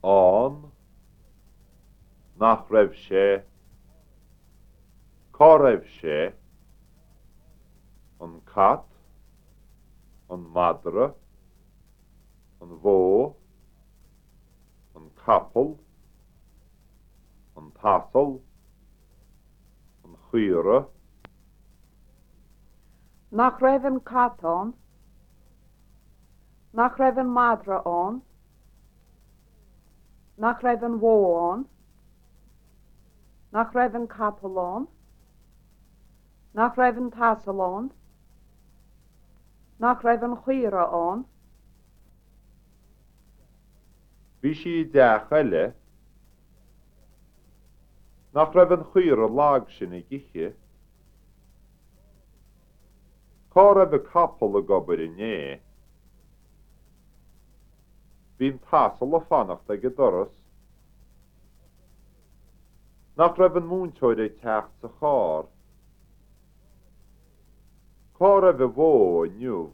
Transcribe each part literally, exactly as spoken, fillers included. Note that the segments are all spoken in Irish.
An nach raibh sé cá raibh sé an cat an madra an bhó an capal an tasal an chuire Nach raibh an cat an, nach raibh an madra an, nach raibh an bhó an, nach raibh an capal an, nach raibh an tasal an, nach raibh an chuire an, bhí si deach eile nach raibh an chuire lag sin i gcithe cá raibh a capal a gobar inné bhín tasal a fannacht ag a doras nach raibh an múntóir é teacht sa chár cá raibh a bhó aniuh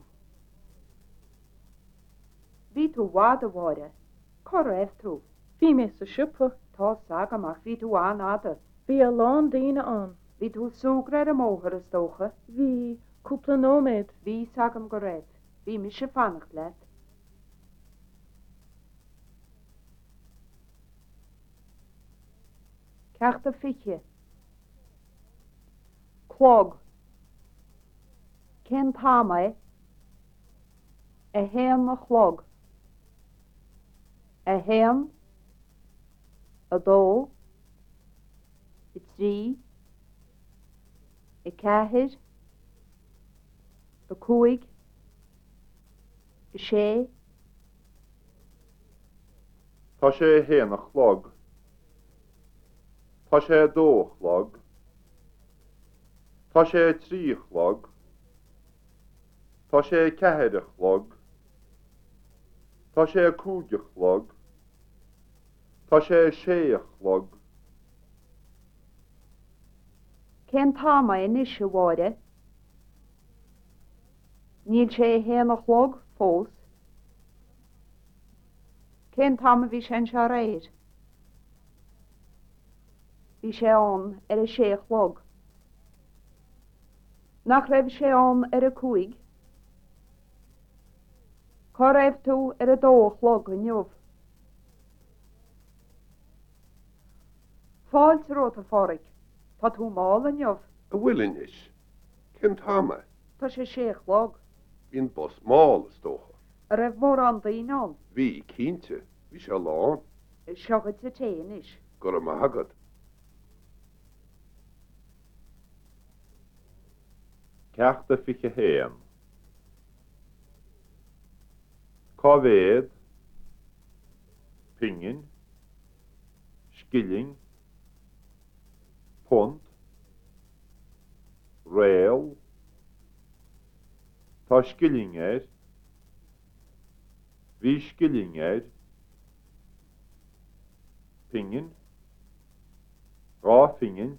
Bhí tú bhád a bháire, cá raibh tú. Bhí mé sa siúpa, Tá sag amach bhí tú an ada. bhí a lán daine an, Bhí tú súgra a móthar is dócha. bhí cúpla nóméid, Bhí sagam go raibh. Bhí mi se fannacht leat. Ceacht a fiche. Clog. Cén táma a héan na chlog. A héan, a dó, i trí, i ceathair, a cúig, i sé, Tá sé héana a chlog Tá sé dó chlog Tá sé trí chlog Tá sé ceathair a chlog Tá sé cúig a chlog Tá sé sé a chlog cén táma in isise bháire. Níl sé héan a chlog fós. Cén táma bhí sé an se réir. Bhí sé an ar a sé chlog. Nach raibh sé an ar a cúig. Cá raibh tú ar a dó chlog a neamh. Fáilt rót a fóric. Tá tú máil a neamh. A bhfuilin is. Cén táma, Tá sé sé chlog. bhín bos máil is dócha. A raibh mór an daoine an. Bhí cínte, bhí se lán, Seogad a téin is. gur am agad. Ceacht a fiche héan Cávéad Pingin Skilling Punt Réal Tá skilling air Bhí skilling air Pingin Rá fingin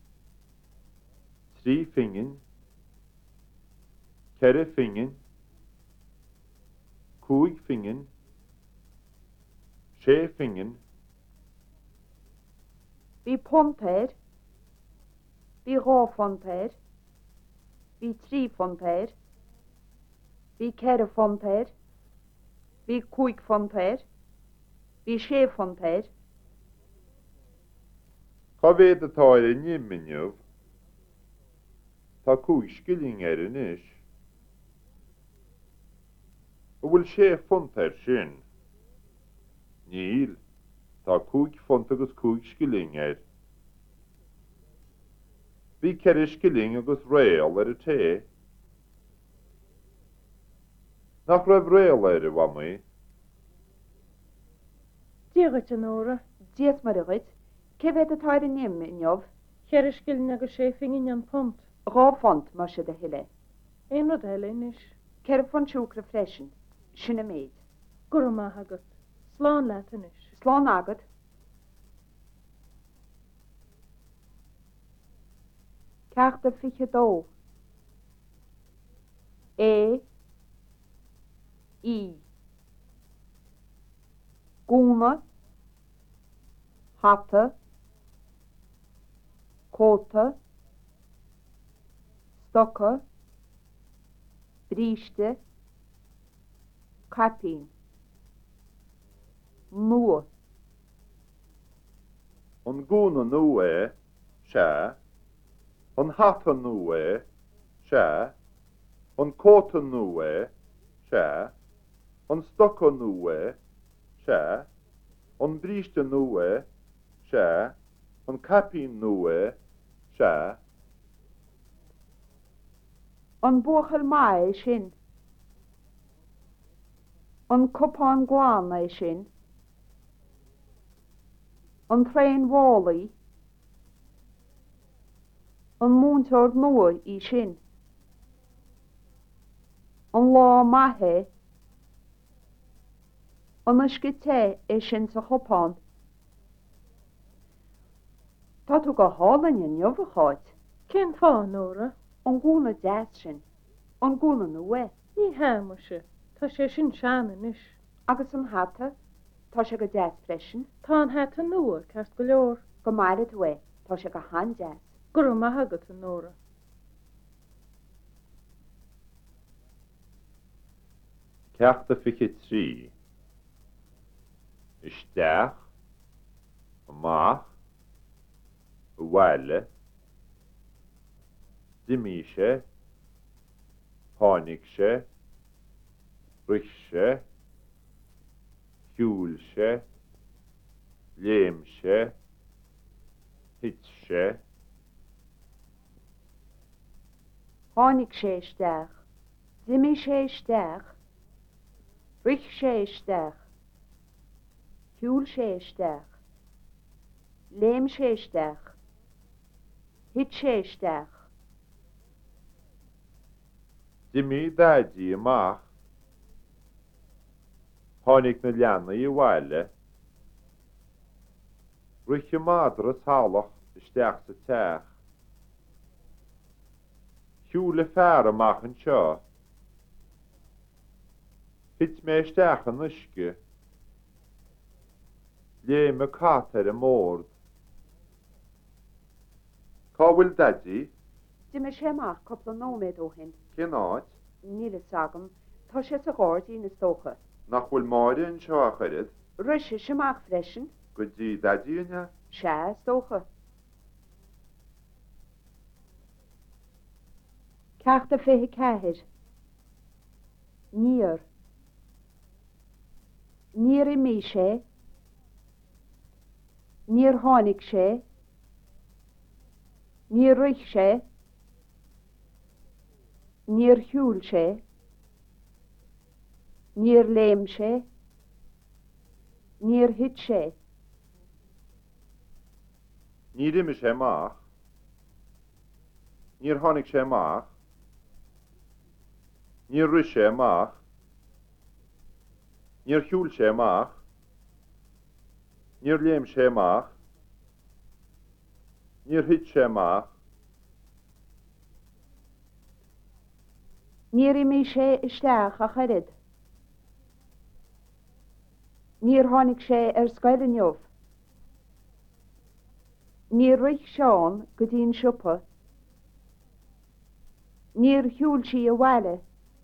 Trí fingin Ceire fingin Cúig fingin sé fingin Bhí pontéir. Bhí rá fontéir. Bhí trí fontéir. Bhí ceire fontéir. Bhí cúig fontéir. Bhí sé fontéir. Cávéad atá ar a niminiuh Tá cúig skilling ar in is a bhfuil sé font ar sin Níl Tá cúig font agus cúig skilling ar Bhí ceire skilling agus réal ar a té nach raibh réal ar a bhamu díogat an óra, Días mar a rit. Cehéad atá ar a nim in neamh. cheiriskilin agus sé fingin an pont. Rá font mar se de hiile. Ein rud eile is, Ceir fan siúcra freisin. Sinna méid. gur am agad, slán leatan is. Slán agad. Ceacht a fiche dó. É. I. Gúna. Hatte, Kåte, Stokke, Briste, Kapin, Noe, An gúna nua se, an hata nua se, an cóta nua se, an stocha nua se, an bríste nua se, an capín nua se, an buchel mai sin, an cupán glána sin, an trein wólaí, an múntór nua í sin, an lá maithe, an ysgite é sin sa chupán. Tá tú go hálainn in jobhacháid, Cén fá nóra? an gúna deas sin, an gúna nua, Ní háma se. Tá sé sin seanan is. agus an hata, tá sé go deas freisin, Tá an het an nua, cast go leor. go maire tú tá sé go han deas. Gur ma hagat an nóra. ceachta fiche trí, isteach, amach, bhhaile, dimise, tháinicse, brise, hiúlse, léimse, hitse, Hánig sé isteach, dimi sé isteach, rich sé isteach, hiúl sé isteach, léim sé isteach, hit sé isteach, dimi dadí amach, tháinig na leanna i bhhaile, riche madra tálach isteach sa teach, hiúla fear amach an seo, hit mé isteach an uisce, léim a cátar a mórd. Cá bhfuil dadí, dimi sé mach coppla nóméid ó hin, cin áit, níle sagam, tá sé sa gáir í na stócha, nach bhfuil máide an seo a chuirid, Ruise sé mach freisin, go dtí dadí inne, sé stócha. Ceachta fithe ceithir, níor, níor i mí sé, níor tháinig sé, níor rich sé, níor hiúl sé, níor léim sé, níor hit sé, ní rime sé amach, níor tháinig sé amach, níor ris sé amach, níor hiúl sé amach, níor léim sé amach, níor hit sé amach, níor i mí sé isteach a churid, níor tháinig sé ar scoil inniuh, níor rich seán go dtíon siúpa, níor hiúl sí a bhhaile,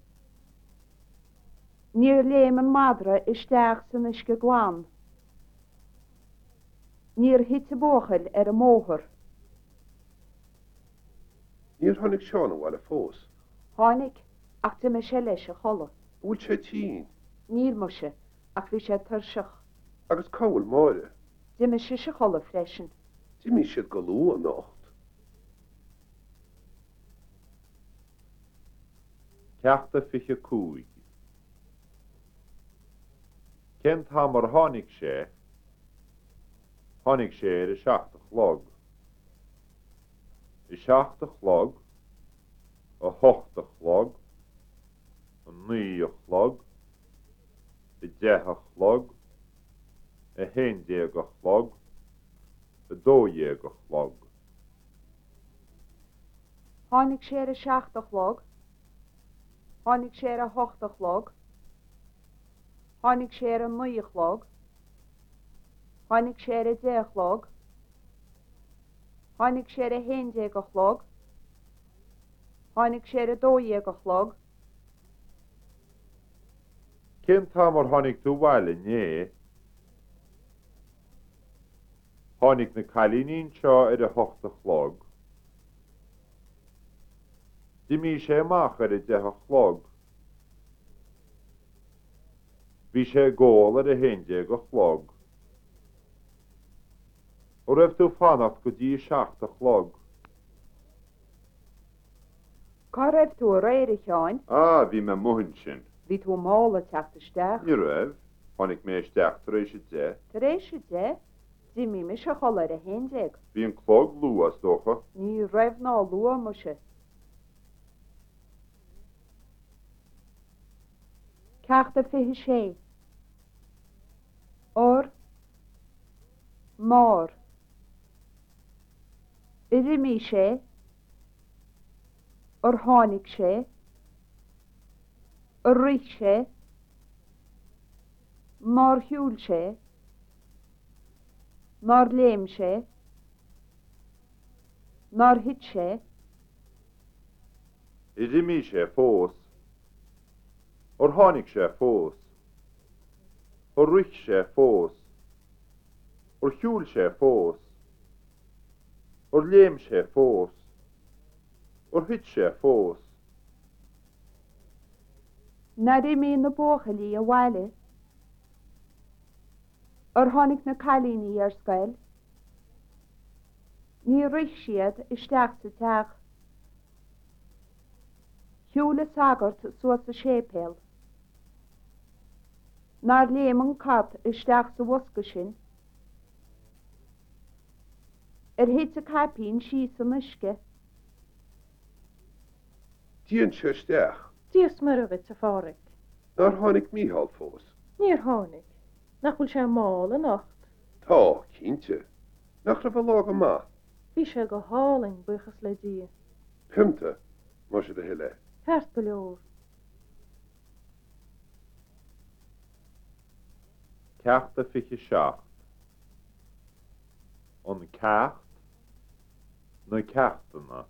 níor léim an madra isteach san isce gláán, níor hit a bóchail ar a móthar, Níor tháinig seán a bhile fós. tháinig ach dimi sé leis a chola, Bhúil sé tín, níor mu se ach bhí sé tarseach, agus cábhfuil máire. dimi sé se chola freisin, Dimí siad go lú an nacht. ceachta fiche cúig. Cén tá mar tháinig sé, tháinig sé ar i seachta chlog. I seachta chlog, a hochta chlog, a naoich chlog, i deich chlog, a héindéag chlog, a dódhéag chlog. tháinig sé ar a seachtach log, tháinig sé ar a hochtach log, tháinig sé ar a nuoich log, Tháinig sé ar a déchlog. Tháinig sé ar a héndé go chlog. Tháinig sé ar a dóé go chlog. Cén tá mar tháinig tú bhaile né? Tháinig na cailínín seo ar a hochta chlog. Dimí sé amach ar a decha chlog. Bhí sé ggóil ar a héndé go chlog. ó raibh tú fannacht go dtí seachta chlog. Cá raibh tú a réir teáin, Ah, bhí me muhann sin. bhí tú mála teachtaisteach. Ní raibh, tháinig mé isteach tar éis dé. Tar éis sé dé, dí mí me se chola ar a héndé. Bhí an chlog luas dócha. Ní raibh ná lua mu se. Ceachta fiche sé. Or, mór. Irimí sé. Or tháinig sé. Or rich sé. Mór hiúl sé. Mór léim sé. Mór hit sé. Idirmí sé fós. Or tháinig sé fós. Or rich sé fós. Or hiúl sé fós. Or léim sé fós. Or hit sé fós. Na rimí na bóchalí a bhaile. Or tháinig na cailíní ar scail. Ní rich siad isteach sa teach. Hiúla sagart suas a sépéal. Nar léim an cat isteach sa wasca sin. Er hit a capín sí sa muisce. Díon sé steach. Díos mar a bit a fáric. Nar tháinig míhall fós. Níor tháinig. Nach bhfuil sé mála nacht. Tá, cínte. Nach raibh a lág amach. Bhí sé go háling buchas le dí. Pimta, mar sé de hiile. Ceart go leor. Ceachta fiche seacht. An ceacht na ceachtainna.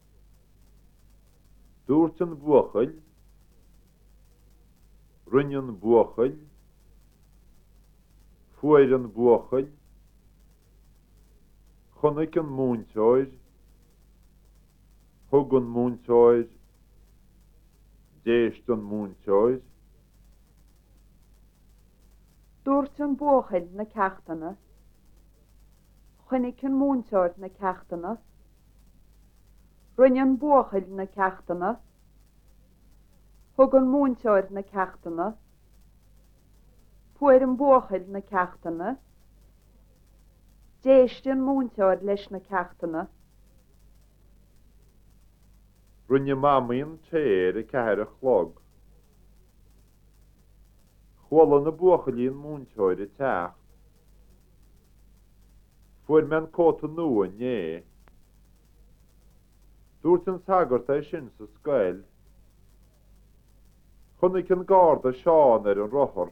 Dúirt an buachail. Rinne an buachail. Fuair an buachail. Chonig an múntóir. Thug an múntóir. Déist an múntóir. Dúirt an bóchail na ceachtainna. Chunig an múntóir na ceachtainna. Rinne an bóchail na ceachtainna. Thug an múntóir na ceachtainna. Fuair an bóchail na ceachtainna. Déist an múntóir leis na ceachtainna. Rinne mamaíon téir a ceir a chlog. Chhuala na buachalaíon múntóir a teacht. Fuair mewn cóta nua né. Dúirt an sagart é sin sa scail. Chunig an gáda seán ar an rothar.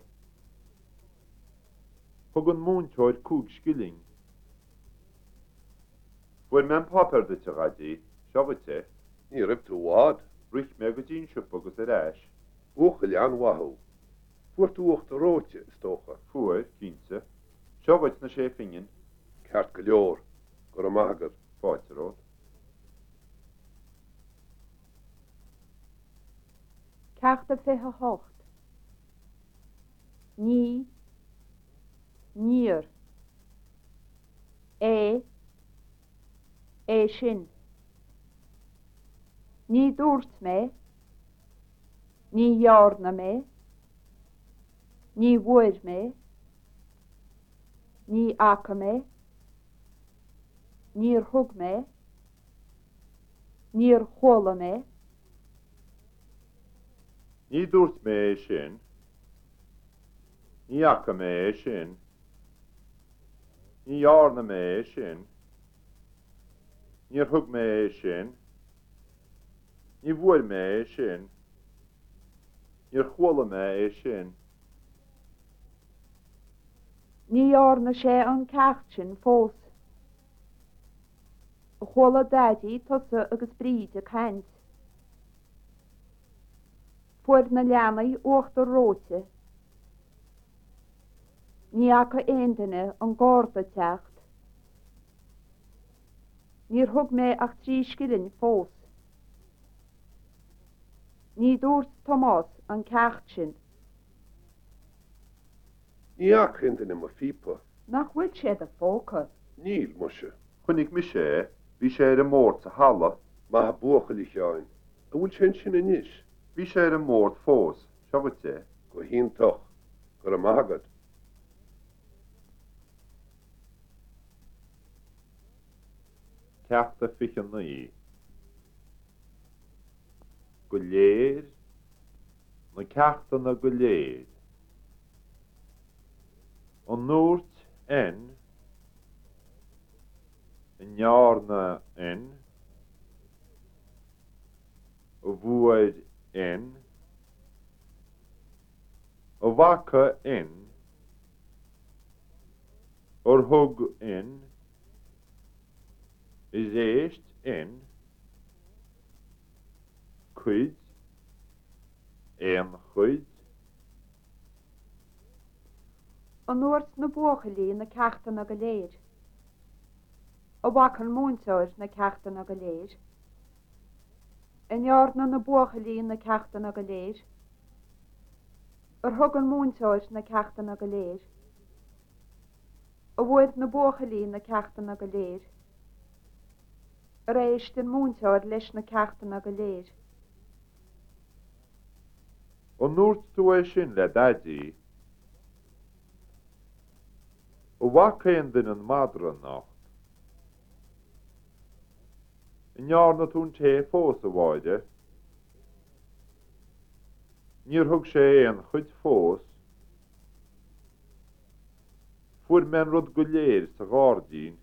Thug an múntóir cúg skilling. Fuair mewn papar de te gadí, seabhate. Ní raibh tú bhád. Rich me go dín siúpa agus ar eis. Uchail an wathú. Fuair tú ucht a róte stócha. Fuair, cínte. Seabhate na sé fingin. Ceart go leor. Gur am agad. Fáite ród. Ceachta fiche hocht. Ní. Níor. É. É sin. Ní dúirt mé. Ní dhearna mé. Ní bhuair mé. Ní aca mé. Níor thug mé. Níor chola mé. Ní dúirt mé é sin. Ní aca mé é sin. Ní dhearna mé é sin. Níor thug mé é sin. Ní bhuair mé é sin. Níor chola mé é sin. Ní orna sé an cecht sin fós. A chola dadí tusa agus bríd a caint. Fuair na leanaí uachta róte. Ní acha aontaine an gárda techt. Níor thug mé ach trí scilin fós. Ní dúirt Tomás an cecht sin. Ní ach hinten im a fipa. Nach bhfuil sé a fóca. Níl musje. Chnig mi sé, bhí sé ar an mór sa hala, Ma ha buchel ich jain. A bhfuil sin sin in is. bhí sé ar an mór fós, seo go té. Go hín toch. Go a magad. Ceachta fichan naí. Go léir na ceachta na go léir. An núirt en, an nearna en, a bhuaid en, a bhaca en, or thug en, is éist en, chuid, en chuid, An nuairt na buachalí na ceachta na go léir. A bhacan múntóir na ceachta na go léir. An nearna na buachalí na ceachta na go léir. Ar thug an múntóir na ceachta na go léir. A bhuaid na buachalí na ceachta na go léir. Ar éist an múntóir leis na ceachta na go léir. an núirt tú é sin le dadí, a bhacaon den an madra nacht. An nearna tún té fós a bháide, níor thug sé an chuid fós, fuair men rud go léir sa gárdín,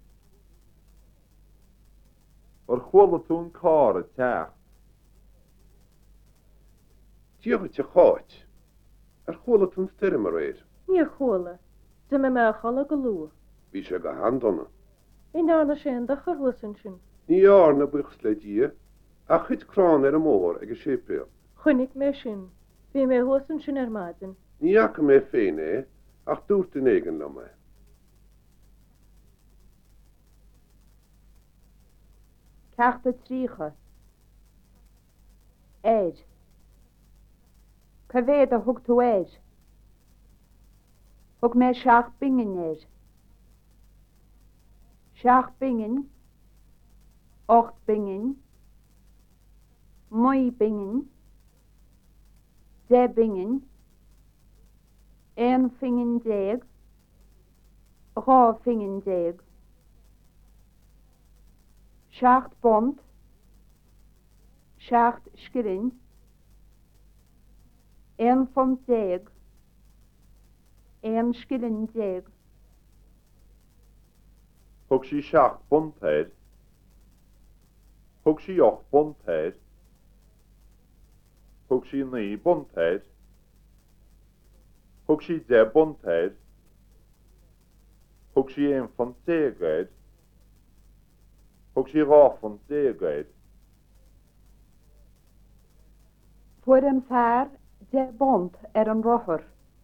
ar chuala tún cá a teach. Tíocha te cháit. Ar chola tún styrim ar éir. Ní chola, de me me chala go lua. Bhí sé go handonna. In nána sé an de chuhuasan sin. Ní ár na buchs le dia, a chud crán ar a mór ag a sépéal. Chnig mé sin, bhí mé huasan sin ar maidin. Ní acha mé féin é, ach dúirt in éigen le me. Ceachta trícha. Éir. Cavéad a thug tú éir. Thug mé seach bingin éir. Seach bingin. Ocht bingin. Mwy bingin. De bingin. Een fingin deg. Rá fingin deg. Seacht bont. Seacht skilin. Een van deg. Een skilin deg. Thug sí seach buntair, thug sí och buntair, thug sí naí buntair, thug sí de buntair, thug sí ein fan dégaid, thug sí rá fan dégaid. Voor een vaar de bont er een rocher.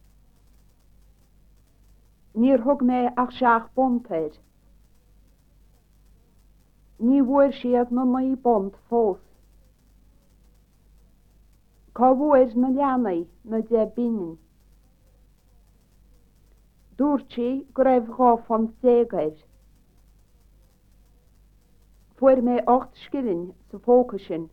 Nier hug mij ach seach bontair. Ní bhuair siad na naí bont fós. Cá bhuair na leanaí na de bínin. Dúirt sí go raibh rá fan dégair. Fuair mé ocht skilin sa fóca sin.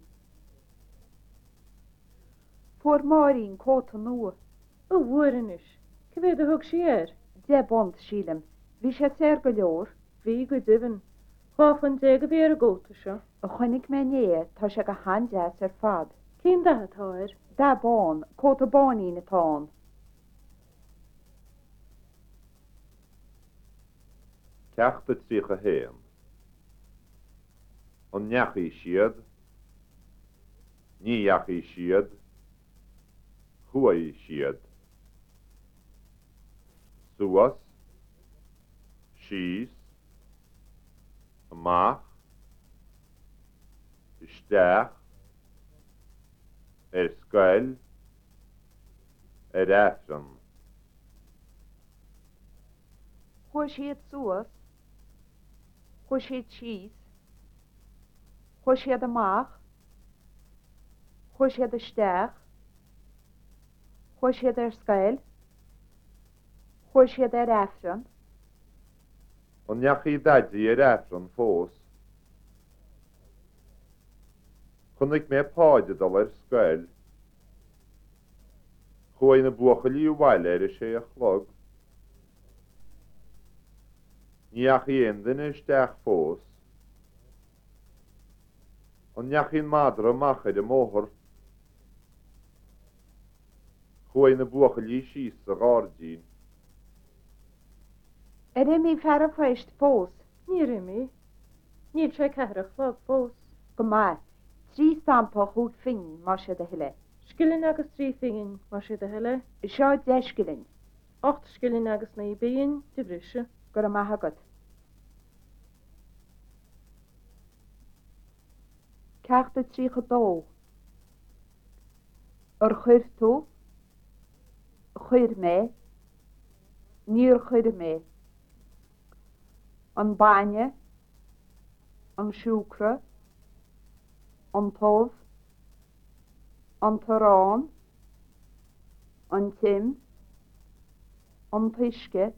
Fuair máirín cóta nua. Ó bhuairin is, cibéad a thug sí ar. De bont sílam. Bhí sé sér go leor. Bhí go duhan, cháfan dé go bhí ar a góta seo. A chuinnig mé né tá sé go handeas ar fad. Cín dathetáir, Da bán, cóta báí na tán. Ceachta trícha héan. An neachí siad, ní neachí siad, chuaí siad. Suas, Sies, amach, isteach, er scoil, er efran. Chua siad suas, chua siad sies, chua siad amach, chua siad isteach, chua siad ar scail, chua siad ar efran, On neach i daddy er efran fós. Chynnig me páide dal er scoil. Chwy na buachal i wael er y sé a chlog. Niach i endyn isteach fós. On neach i'n madra machyd y mohor. Chwy na buachal i sies a gardyn. er imi fer a feist fós, Ní imi. Níl sé cehrach lag fós. go mai, trí stampa chwg fin mar siad a hile. Skillin agus trí fingin mar sé de heile. Seo deisgilin, Ocht skillin agus na i bíon de brise. gur a mahagad. Ceachta trí go dó. Ar chuir tú, chuir mé, níor chuir mé. An baine, an siúcra, an tóf, an tarán, an tim, an tuisce,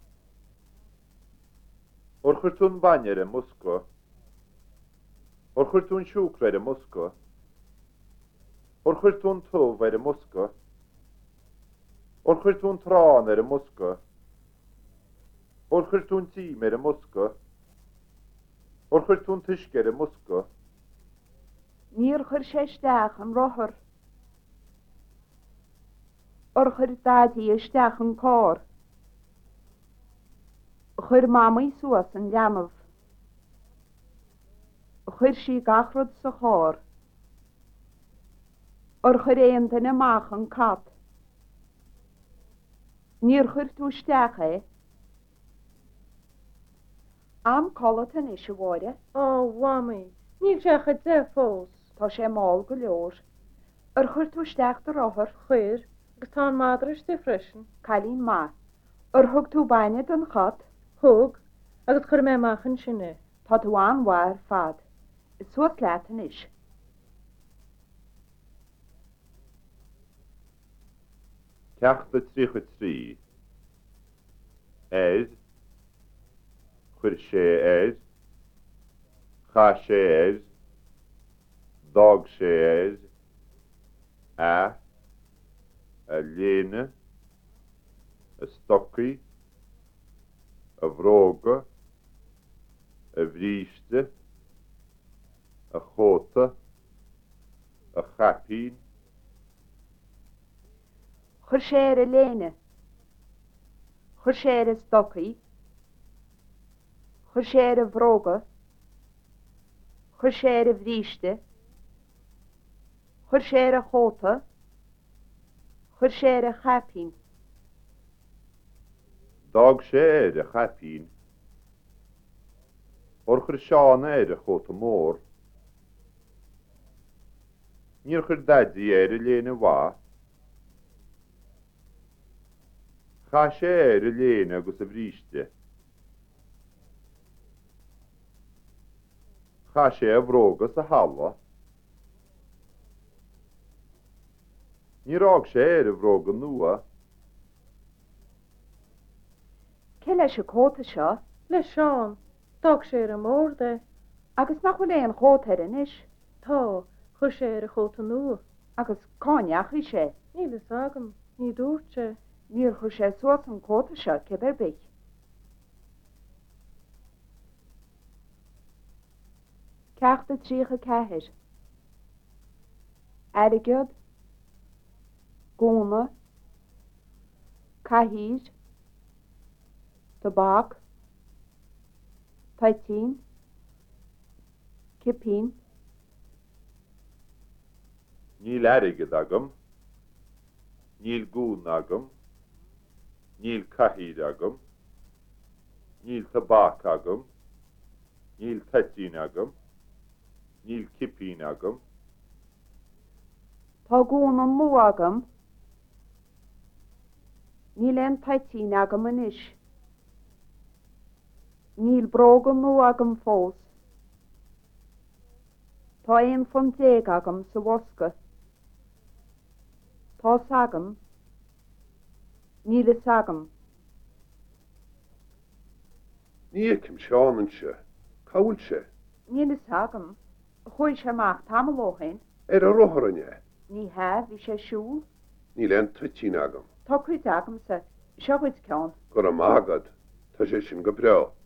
O'r chwrtwn banyer y mwsgo. O'r chwrtwn siwcred y mwsgo. O'r chwrtwn tŵf er y mwsgo. O'r chwrtwn tron er y mwsgo. O'r chwrtwn tîm er y mwsgo. O'r chwrtwn tysger y mwsgo. níor chuir sé isteach an rothar. Ar chuir dadí isteach an cór. Chuir mamaí suas an leamamh. Chuir sí gachrod sa chór. Ar chuir éontain amach an cap. Níor chuir tú isteach é. Am colatan is a bhide, Ó, wami. Níl sé chud de fós. tá sé máil go leor. Ar chuir tú isteach do rothar, Chwyr, agus tá madras de frisin. cailín má. Ar thug tú baine don chat, Hug, agus chur mé machan sinne. tá tú anhhair fad. Is suas leatan is. Ceachta trícha trí. Eid. Chwyr sé eid. Cha sé eid. Dog sé eid. A. A léine. A stokkie. A vroge. A vrieste. A chote. A chapien. Chur sé ar a léine. Chur sé ar a stocaí. Chur sé ar a bhróga. Chur sé ar a bhríste. Chur sé ar a chóta. Chur sé ar a chapín. Dag sé er a chapín. Orchur seán er a chóta mór. Níor chur dadí er a léine wá. Cha sé er a léine agus a bhríste. Cha sé a bhrógas a halla. Ní rág sé er a bhróga nua. Ce leis a chóta seo, Le Seán, dag sé ar a mór de. agus nach bhfuil éon chóta ar inis, Tá, chur sé ar a chóta nua. agus cáineach i sé. Níl is agam, ní dúirt sé. Níor chur sé suas an chóta seo cibar bích. Ceachta trícha ceithir. Airgead, Góna, Caithír, Tabak, Taitín, Cipín, Níl airigad agam. Níl gún agam. Níl cahír agam. Níl tabak agam, níl tetín agam, níl kipín agam, Tá gún an mó agam, níl an taití agam an is. Níl brogan mó agam fós. Tá ein fan déag agam sa wasca. Tá sagam, níl is agam. Ní cym seán an se, cawl se, Níl is agam. Chúi sé maach tamlóchain. er a rohranne, Ní hef i sé siúl. ní len trittín agam, Tá cuid agam sa. Seo chuid ceann. gur am agad, tá sé sin go breo.